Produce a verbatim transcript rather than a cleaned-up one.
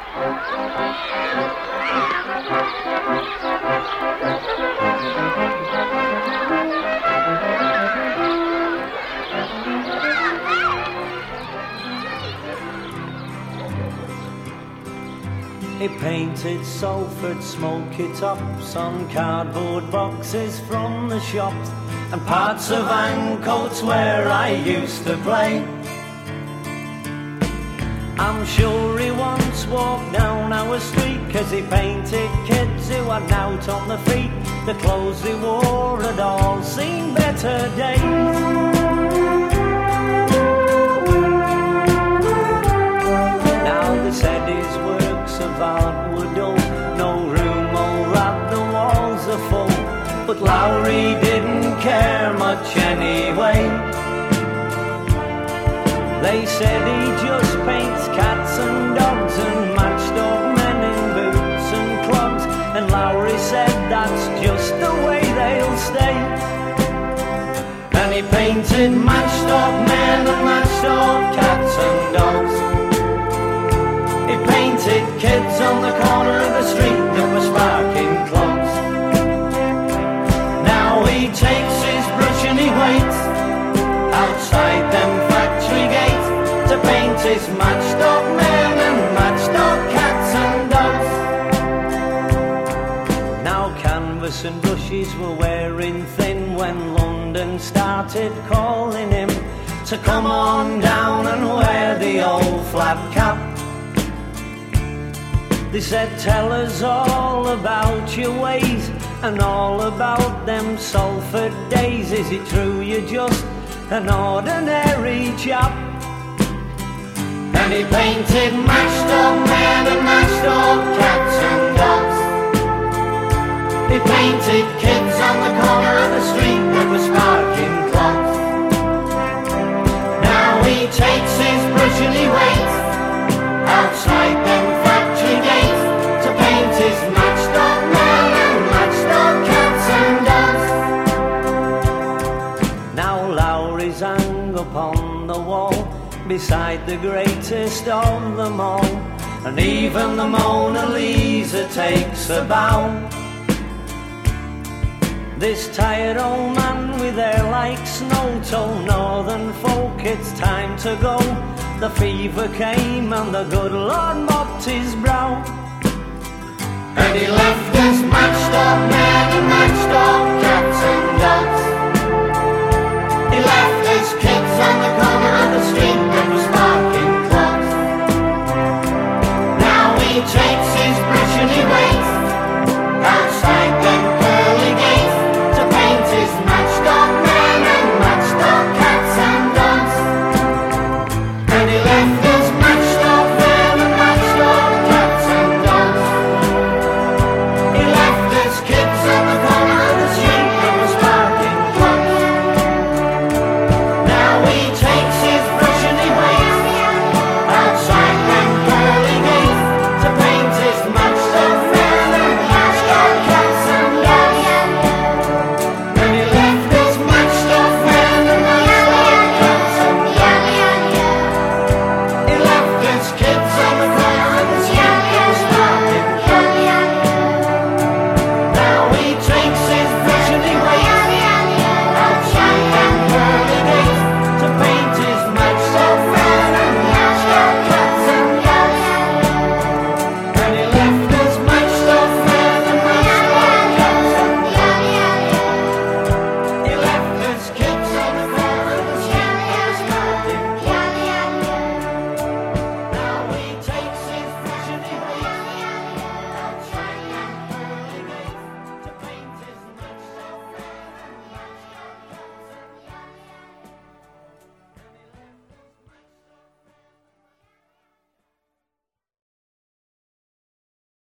He painted Salford smoky tops on cardboard boxes from the shops and parts of Ancoats where I used to play. I'm sure he once walked down our street, 'cause he painted kids who had out on the feet. The clothes they wore had all seen better days. Now they said his works of art were dull, no room or at the walls are full, but Lowry didn't care much anyway. They said he just paints cats and dogs and matched up men in boots and clogs, and Lowry said that's just the way they'll stay. And he painted matched up men and matched up cats and dogs. He painted kids on the corner of the street that were sparking clogs. Now he takes his brush and he waits outside them factory gates to paint his matched up men and matched up cats and dogs. Now canvas and brushes were wearing thin when London started calling him to come on down and wear the old flat cap. They said, tell us all about your ways and all about them Salford days. Is it true you're just an ordinary chap? And he painted matched up men and matched up cats and dogs. He painted kids on the corner of the street that were sparking clogs. Now he takes his brush and he waits outside them factory gates to paint his matched up men and matched up cats and dogs. Now Lowry's hung upon the wall beside the greatest of them all, and even the Mona Lisa takes a bow. This tired old man with hair like snow told northern folk it's time to go. The fever came and the good Lord mopped his brow, and he left us matched up men and matched up cats and dogs. He left us kids on the corner of the street that were sparking clogs. Now he takes his brush and he waits outside them pearly gates to paint his matched up men and matched up cats and dogs. And he left